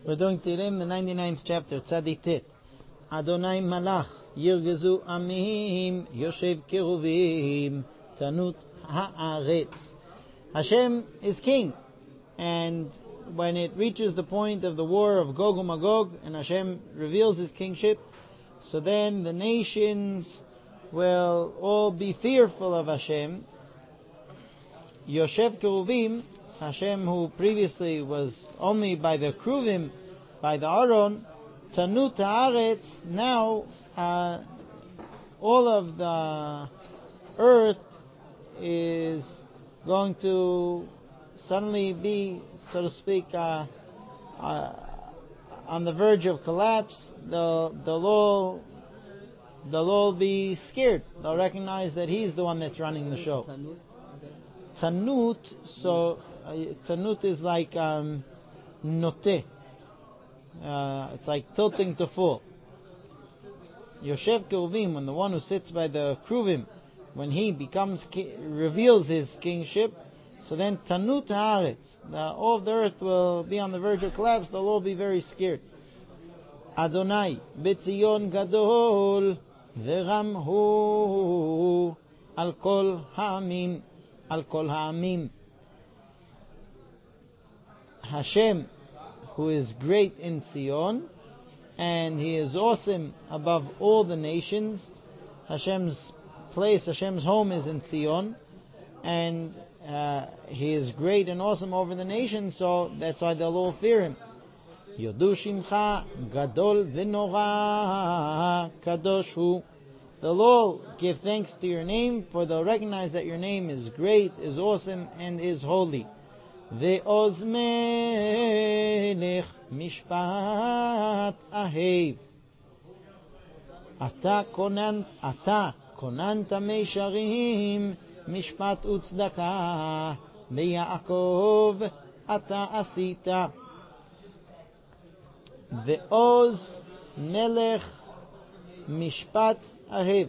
We're doing Tehillim, the 99th chapter, Tzadik Tet. Adonai Malach, Yirgezu Amim, Yoshev Keruvim, Tanut Haaretz. Hashem is king. And when it reaches the point of the war of Gog and Magog, and Hashem reveals his kingship, so then the nations will all be fearful of Hashem. Yoshev Keruvim, Hashem, who previously was only by the Kruvim, by the Aron, Tanut Haaretz, now all of the earth is going to suddenly be, so to speak, on the verge of collapse. They'll all be scared. They'll recognize that he's the one that's running the show. Tanut, so Tanut is like noteh. It's like tilting to full. Yoshev Keruvim, when the one who sits by the Kruvim, when he reveals his kingship, so then Tanut Haaretz, all of the earth will be on the verge of collapse. They'll all be very scared. Adonai Betzion Gadol Veramhu Al Kol Ha'amim. Al Kol Ha'amim. Hashem, who is great in Zion, and he is awesome above all the nations. Hashem's place, Hashem's home is in Zion, and he is great and awesome over the nations, so that's why they'll all fear him. Yodu Shimcha Gadol V'Nora Kadosh Hu. They'll all give thanks to your name, for they'll recognize that your name is great, is awesome, and is holy. Ve'oz melech mishpat ahev. Ata konanta meisharim mishpat u'tzedakah beYaakov ata asita. Ve'oz melech mishpat ahev.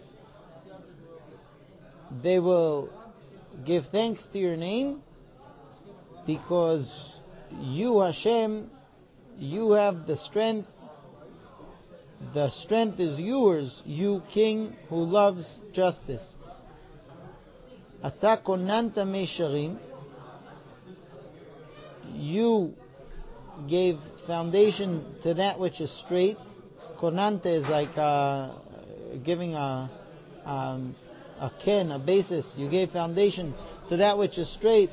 They will give thanks to your name because you, Hashem, you have the strength. The strength is yours, you King who loves justice. Ata konanta meisharim. You gave foundation to that which is straight. Konanta is like giving a basis. You gave foundation to that which is straight,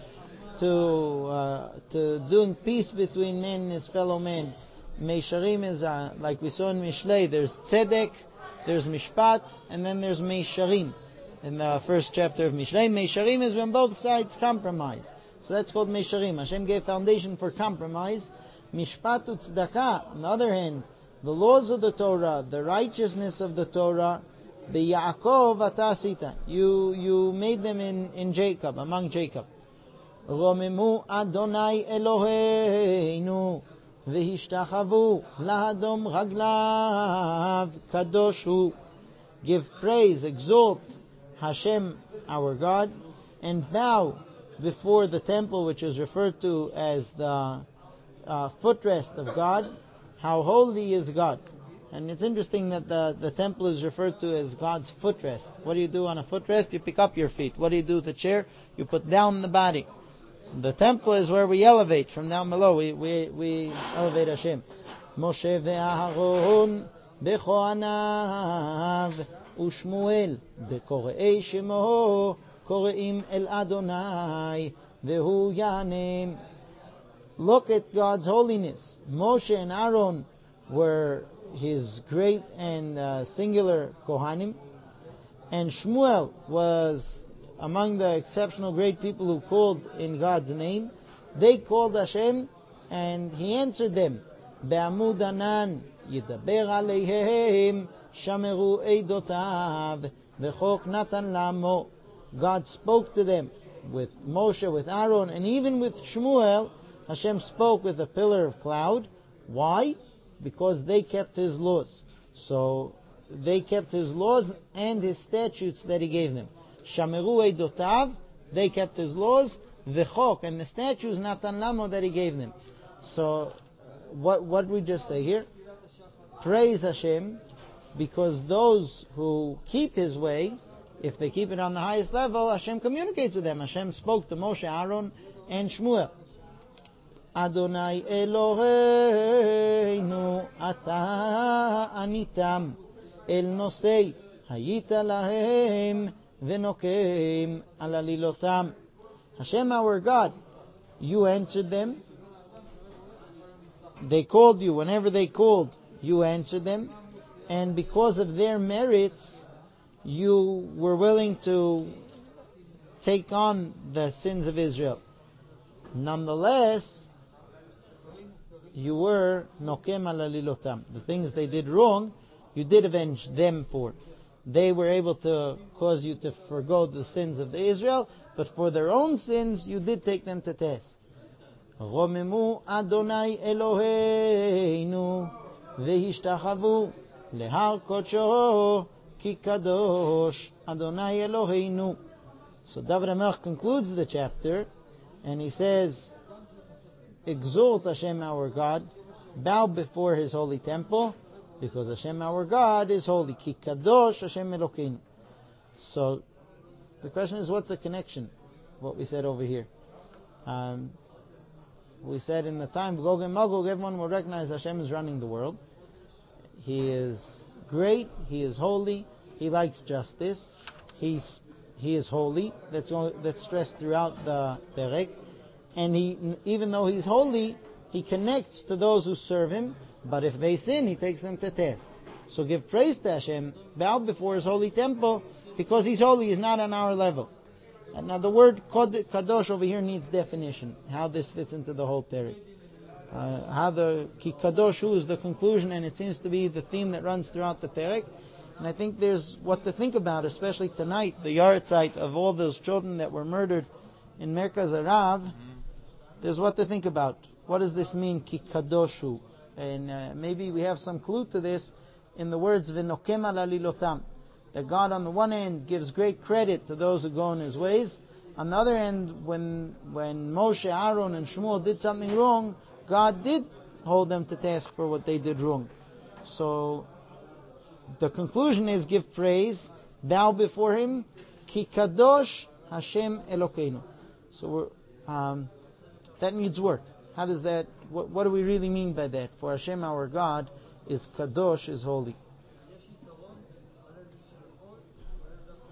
to doing peace between man and his fellow man. Meisharim is like we saw in Mishlei. There's tzedek, there's mishpat, and then there's meisharim. In the first chapter of Mishlei, meisharim is when both sides compromise. So that's called meisharim. Hashem gave foundation for compromise. Mishpat u'tzedakah, on the other hand, the laws of the Torah, the righteousness of the Torah, beYaakov ata asita. You made them in Jacob, among Jacob. Romemu Adonai Eloheinu v'hishtachavu lahadom raglav kadosh hu. Give praise, exalt Hashem our God, and bow before the temple, which is referred to as the footrest of God. How holy is God. And it's interesting that the temple is referred to as God's footrest. What do you do on a footrest? You pick up your feet. What do you do with the chair? You put down the body. The temple is where we elevate from down below. We elevate Hashem. Moshe ve'Aharon bechoanav u'Shmuel bekore'ei shemo kore'im el Adonai vehu yanem. Look at God's holiness. Moshe and Aaron were his great and singular Kohanim, and Shmuel was among the exceptional great people who called in God's name. They called Hashem, and He answered them. Be'amud anan yidaber aleihem shameru eidotav v'chok natan lamo. God spoke to them with Moshe, with Aaron, and even with Shmuel. Hashem spoke with a pillar of cloud. Why? Because they kept His laws. So they kept His laws and His statutes that He gave them. Shameru eidotav, they kept His laws. V'chok, and the statutes natan lamo that He gave them. So what we just say here? Praise Hashem, because those who keep His way, if they keep it on the highest level, Hashem communicates with them. Hashem spoke to Moshe, Aaron, and Shmuel. Adonai Eloheinu ata anitam el nosei hayita lahem venokem al alilotam. Hashem, our God, you answered them. They called you. Whenever they called, you answered them. And because of their merits, you were willing to take on the sins of Israel. Nonetheless, you were nokem al alilotam. The things they did wrong, you did avenge them for. They were able to cause you to forgo the sins of the Israel, but for their own sins, you did take them to task. Romemu Adonai Eloheinu vehishtachavu lehar kodsho ki kadosh Adonai Eloheinu. So David HaMelech concludes the chapter, and he says, exalt Hashem our God, bow before His holy temple, because Hashem our God is holy. Ki kadosh Hashem Elokeinu. So the question is, what's the connection? What we said over here. We said in the time of Gog and Magog, everyone will recognize Hashem is running the world. He is great. He is holy. He likes justice. He is holy. That's stressed throughout the Perek. And even though He's holy, He connects to those who serve Him. But if they sin, He takes them to task. So give praise to Hashem, bow before His holy temple, because He's holy. He's not on our level. And now the word kadosh over here needs definition. How this fits into the whole Perek. How the ki kadoshu is the conclusion, and it seems to be the theme that runs throughout the Perek. And I think there's what to think about, especially tonight, the yahrzeit of all those children that were murdered in Merkaz Arav. There's what to think about. What does this mean, ki kadoshu? And maybe we have some clue to this in the words v'nokem al alilotam. That God on the one hand gives great credit to those who go in His ways. On the other hand, when Moshe, Aaron and Shmuel did something wrong, God did hold them to task for what they did wrong. So the conclusion is, give praise, bow before Him, ki kadosh Hashem Elokeinu. So that needs work. How does that? What do we really mean by that? For Hashem our God is kadosh, is holy.